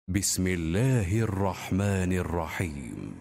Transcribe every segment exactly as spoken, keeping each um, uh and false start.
بسم الله الرحمن الرحيم.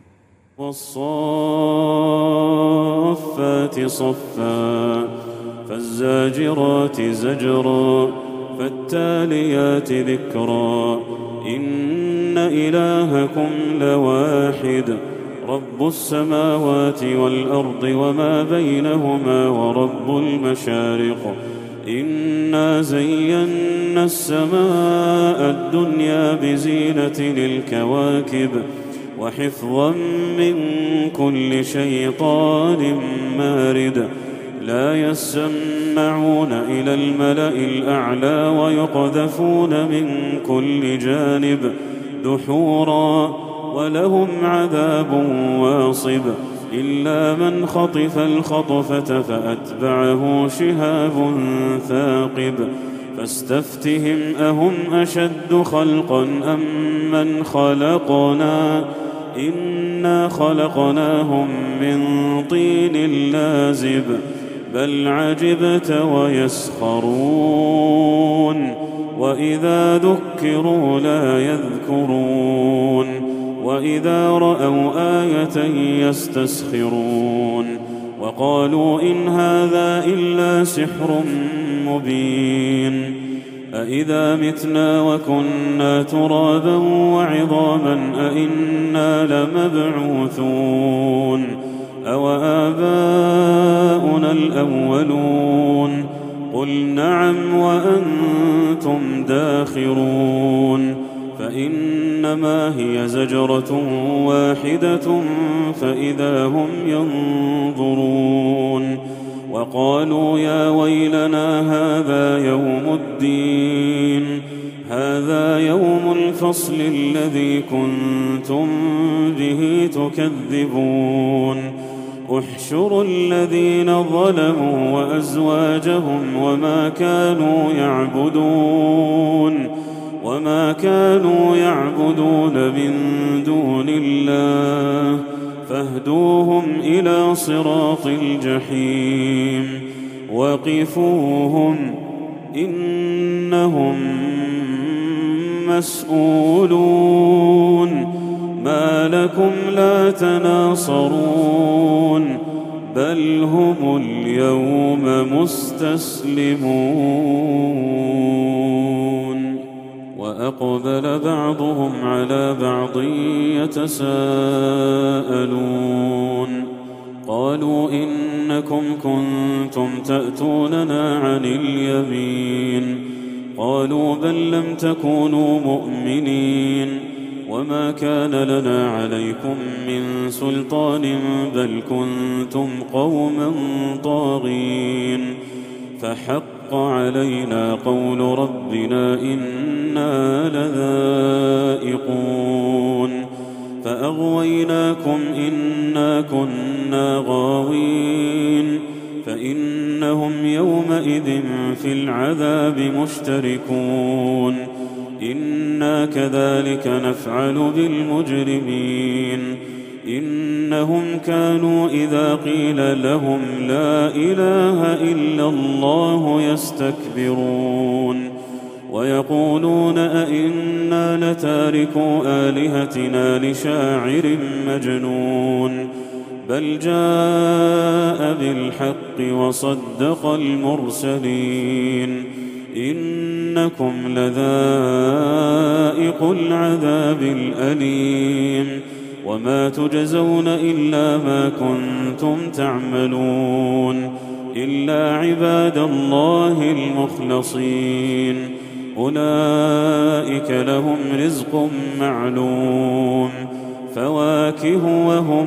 والصافات صفا فالزاجرات زجرا فالتاليات ذكرا إن إلهكم لواحد رب السماوات والأرض وما بينهما ورب المشارق إنا زينا السماء الدنيا بزينة للكواكب وحفظا من كل شيطان مارد لا يسمعون إلى الملأ الأعلى ويقذفون من كل جانب دحورا ولهم عذاب واصب إلا من خطف الخطفة فأتبعه شهاب ثاقب فاستفتهم أهم أشد خلقا أم من خلقنا إنا خلقناهم من طين لازب بل عجبت ويسخرون وإذا ذكروا لا يذكرون وإذا رأوا آية يستسخرون وقالوا إن هذا إلا سحر مبين أإذا متنا وكنا ترابا وعظاما أإنا لمبعوثون أوآباؤنا الأولون قل نعم وأنتم داخرون فإنما هي زجرة واحدة فإذا هم ينظرون وقالوا يا ويلنا هذا يوم الدين هذا يوم الفصل الذي كنتم به تكذبون احشروا الذين ظلموا وأزواجهم وما كانوا يعبدون وما كانوا يعبدون من دون الله فاهدوهم إلى صراط الجحيم وقفوهم إنهم مسؤولون ما لكم لا تناصرون بل هم اليوم مستسلمون وأقبل بعضهم على بعض يتساءلون قالوا إنكم كنتم تأتوننا عن اليمين قالوا بل لم تكونوا مؤمنين وما كان لنا عليكم من سلطان بل كنتم قوما طاغين فحق علينا قول ربنا إنا لذائقون فأغويناكم إنا كنا غاوين فإنهم يومئذ في العذاب مشتركون إنا كذلك نفعل بالمجرمين إنهم كانوا إذا قيل لهم لا إله إلا الله يستكبرون ويقولون أئنا لتاركو آلهتنا لشاعر مجنون بل جاء بالحق وصدق المرسلين إنكم لذائقو العذاب الأليم وما تجزون إلا ما كنتم تعملون إلا عباد الله المخلصين أولئك لهم رزق معلوم فواكه وهم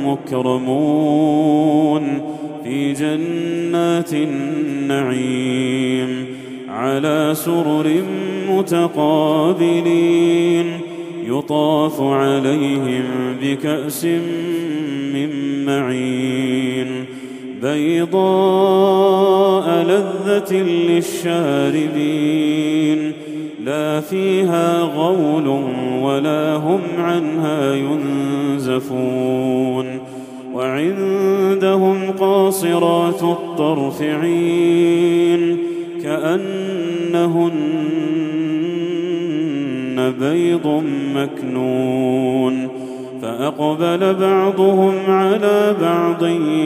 مكرمون في جنات النعيم على سرر متقابلين يطاف عليهم بكأس من معين بيضاء لذة للشاربين لا فيها غول ولا هم عنها ينزفون وعندهم قاصرات الطرف عين كأنهن بيض مكنون فأقبل بعضهم على بعض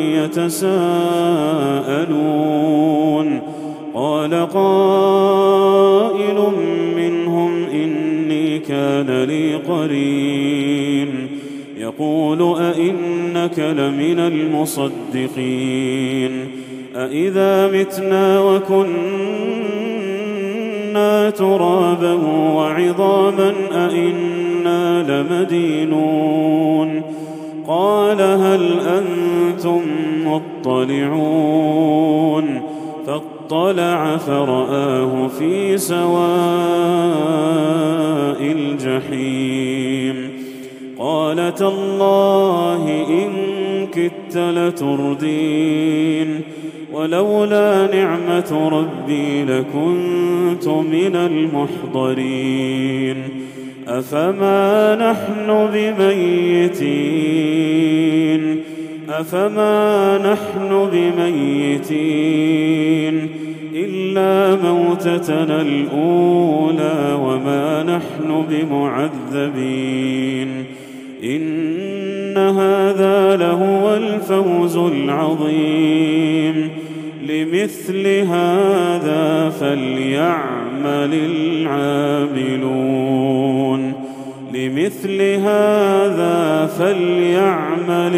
يتساءلون قال قائل منهم إني كان لي قرين يقول أئنك لمن المصدقين أإذا متنا وكنا ترابا وعظاما أئنا لمدينون قال هل أنتم مطلعون فاطلع فرآه في سواء الجحيم قال تالله إن كدت لتردين ولولا نعمة ربي لكنت من المحضرين أفما نحن بميتين أفما نحن بميتين إلا موتتنا الأولى وما نحن بمعذبين إن هذا لهو الفوز العظيم لمثل هذا فليعمل العاملون لمثل هذا فليعمل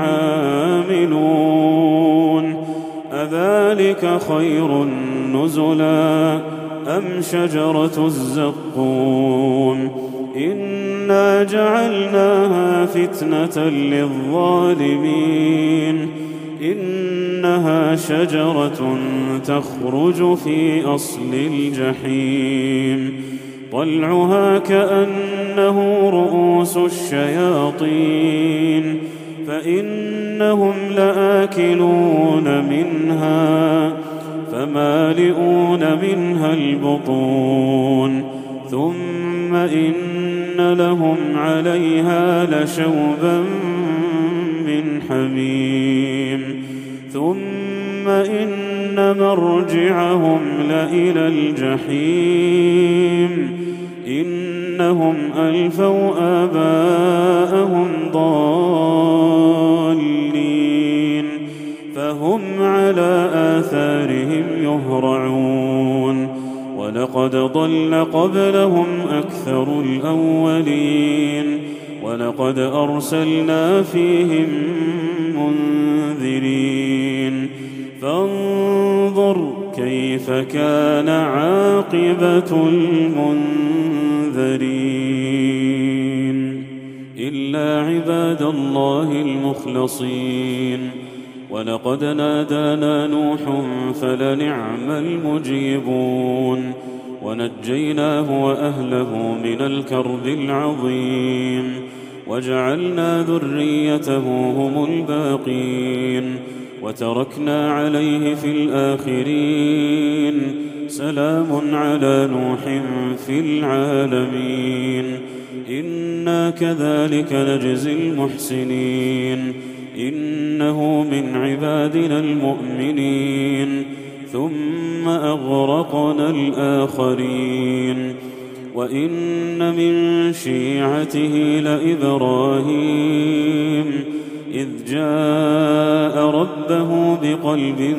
العاملون أذلك خير نزلا أم شجرة الزقوم إنا جعلناها فتنة للظالمين إنها شجرة تخرج في أصل الجحيم طلعها كأنه رؤوس الشياطين فإنهم لآكلون منها فمالئون منها البطون ثم إن لهم عليها لشوبا من حميم ثم إن مرجعهم لإلى الجحيم إنهم ألفوا آباءهم ضالين فهم على آثارهم يهرعون ولقد ضل قبلهم أكثر الأولين ولقد أرسلنا فيهم منذرين فانظر كيف كان عاقبة المنذرين إلا عباد الله المخلصين ولقد نادانا نوح فلنعم المجيبون ونجيناه وأهله من الكرب العظيم وجعلنا ذريته هم الباقين وتركنا عليه في الآخرين سلام على نوح في العالمين إنا كذلك نجزي المحسنين إنه من عبادنا المؤمنين ثم أغرقنا الآخرين وإن من شيعته لإبراهيم إذ جاء ربه بقلب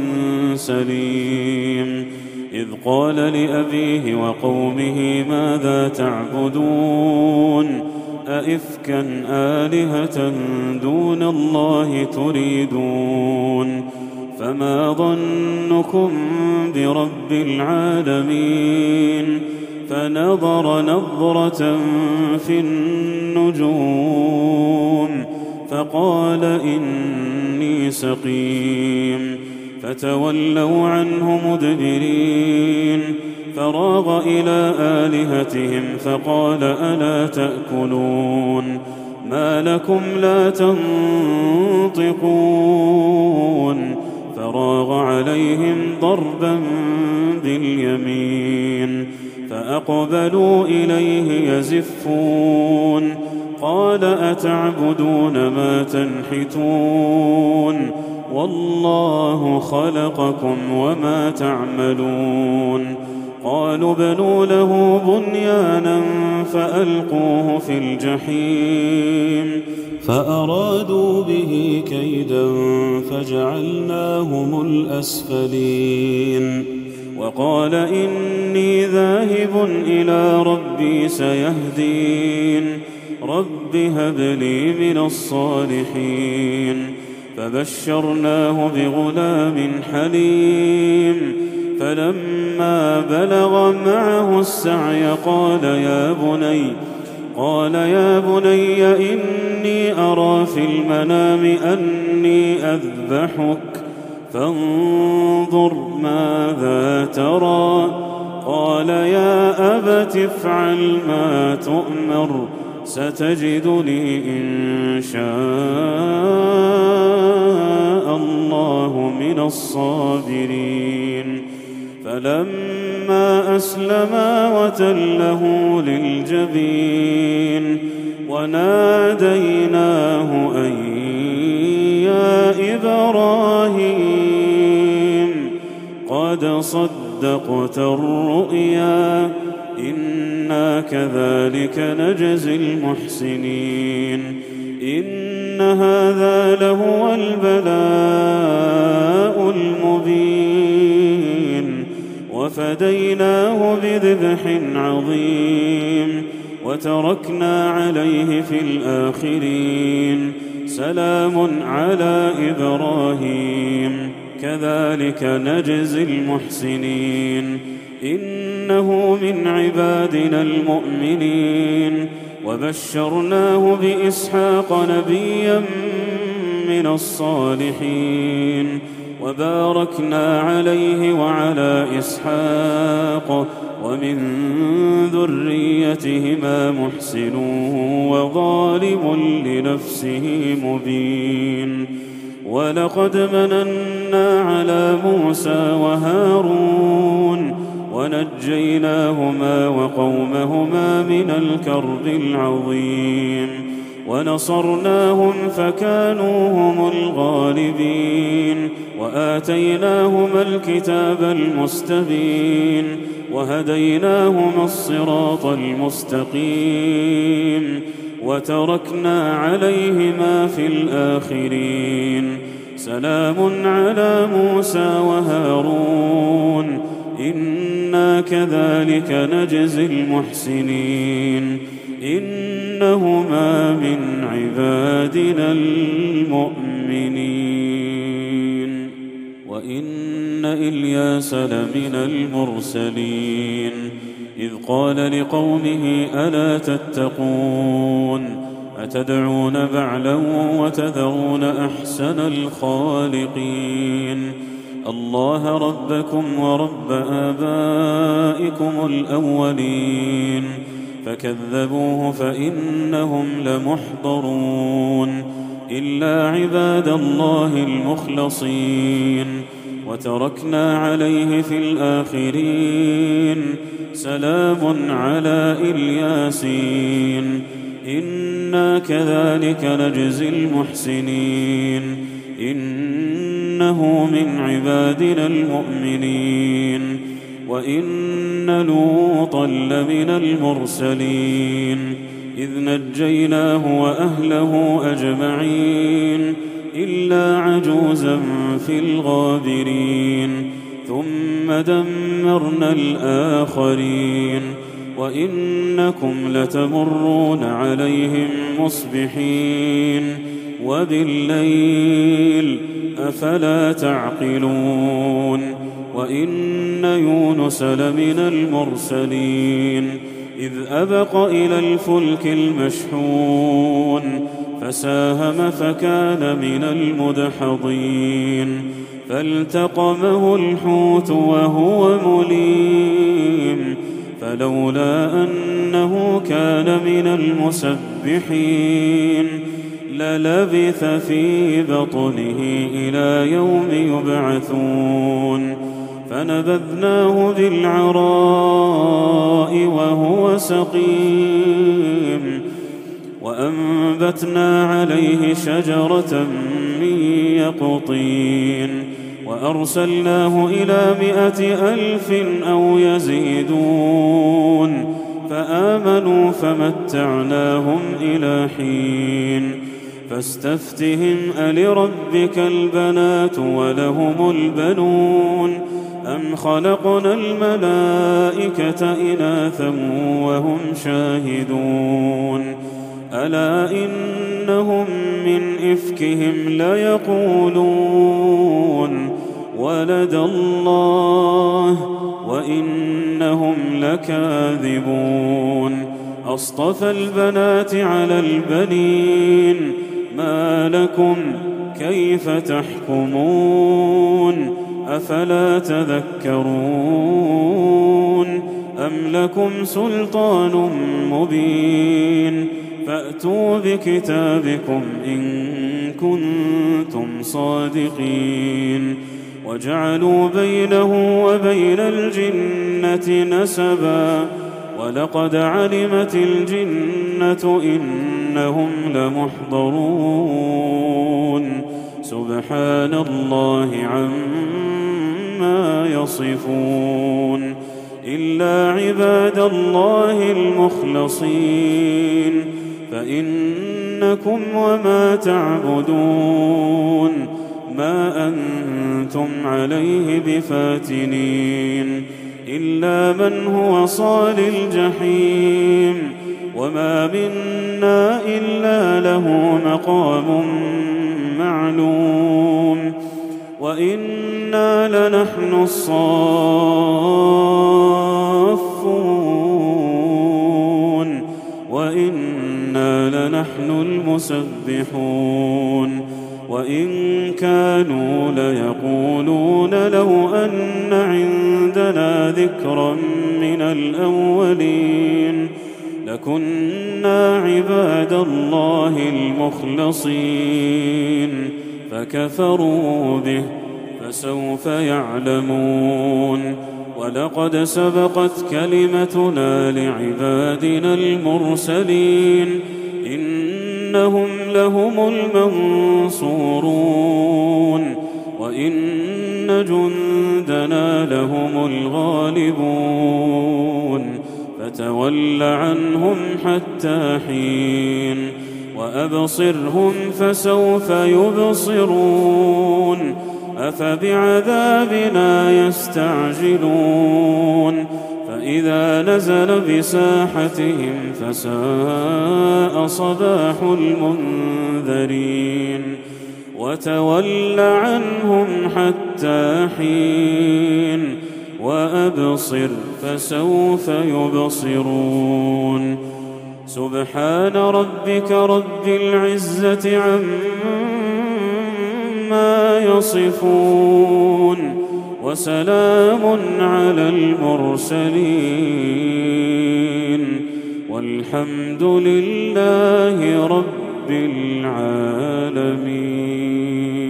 سليم إذ قال لأبيه وقومه ماذا تعبدون أئفكا آلهة دون الله تريدون فما ظنكم برب العالمين فنظر نظرة في النجوم فقال إني سقيم فتولوا عنه مدبرين فراغ إلى آلهتهم فقال ألا تأكلون ما لكم لا تنطقون فراغ عليهم ضربا باليمين فأقبلوا إليه يزفون قال أتعبدون ما تنحتون والله خلقكم وما تعملون قالوا ابنوا له بنيانا فألقوه في الجحيم فأرادوا به كيدا فجعلناهم الأسفلين وقال إني ذاهب إلى ربي سيهدين رب هب لي من الصالحين فبشرناه بغلام حليم فلما بلغ معه السعي قال يا بني قال يا بني إني أرى في المنام أني أذبحك فانظر ماذا ترى قال يا أبت افعل ما تؤمر ستجدني إن شاء الله من الصابرين فلما أسلما وتله للجبين وناديناه أن يا إبراهيم قد صدقت الرؤيا إنا كذلك نجزي المحسنين إن هذا لهو البلاء المبين وفديناه بذبح عظيم وتركنا عليه في الآخرين سلام على إبراهيم كذلك نجزي المحسنين إنه من عبادنا المؤمنين وبشرناه بإسحاق نبيا من الصالحين وباركنا عليه وعلى إسحاق ومن ذريتهما محسن وظالم لنفسه مبين ولقد مننا على موسى وهارون ونجيناهما وقومهما من الكرب العظيم ونصرناهم فكانوا هم الغالبين وآتيناهما الكتاب المستبين وهديناهما الصراط المستقيم وتركنا عليهما في الآخرين سلام على موسى وهارون إنا كذلك نجزي المحسنين إنهما من عبادنا المؤمنين وإن إلياس لمن المرسلين إذ قال لقومه ألا تتقون أتدعون بعلا وتذرون أحسن الخالقين الله ربكم ورب آبائكم الأولين فكذبوه فإنهم لمحضرون إلا عباد الله المخلصين وتركنا عليه في الآخرين سلام على الياسين إنا كذلك نجزي المحسنين إنه من عبادنا المؤمنين وإن لوطا لمن المرسلين إذ نجيناه وأهله أجمعين إلا عجوزا في الغابرين ثم دمرنا الآخرين وإنكم لتمرون عليهم مصبحين وبالليل أفلا تعقلون وإن يونس لمن المرسلين إذ أبق إلى الفلك المشحون فساهم فكان من المدحضين فالتقمه الحوت وهو مليم فلولا أنه كان من المسبحين للبث في بطنه إلى يوم يبعثون فنبذناه بالعراء وهو سقيم وأنبتنا عليه شجرة من يقطين وأرسلناه إلى مائة ألف أو يزيدون فآمنوا فمتعناهم إلى حين فاستفتهم ألربك البنات ولهم البنون أم خلقنا الملائكة إناثا وهم شاهدون ألا إنهم من إفكهم ليقولون ولد الله وإنهم لكاذبون أصطفى البنات على البنين ما لكم كيف تحكمون أفلا تذكرون أم لكم سلطان مبين فأتوا بكتابكم إن كنتم صادقين وجعلوا بينه وبين الجنة نسبا ولقد علمت الجنة إنهم لمحضرون سبحان الله عما يصفون إلا عباد الله المخلصين فإنكم وما تعبدون ما أنتم عليه بفاتنين إلا من هو صال الجحيم وما منا إلا له مقام معلوم وإنا لنحن الصافون وإنا لنحن المسبحون وإن كانوا ليقولون لو أن عندنا ذكرا من الأولين لكنا عباد الله المخلصين فكفروا به فسوف يعلمون ولقد سبقت كلمتنا لعبادنا المرسلين إنهم لهم المنصورون وإن جندنا لهم الغالبون فتول عنهم حتى حين وأبصرهم فسوف يبصرون أفبعذابنا يستعجلون فإذا نزل بساحتهم فساء صباح المنذرين وتول عنهم حتى حين وأبصر فسوف يبصرون سبحان ربك رب العزة عما يصفون وسلام على المرسلين والحمد لله رب العالمين.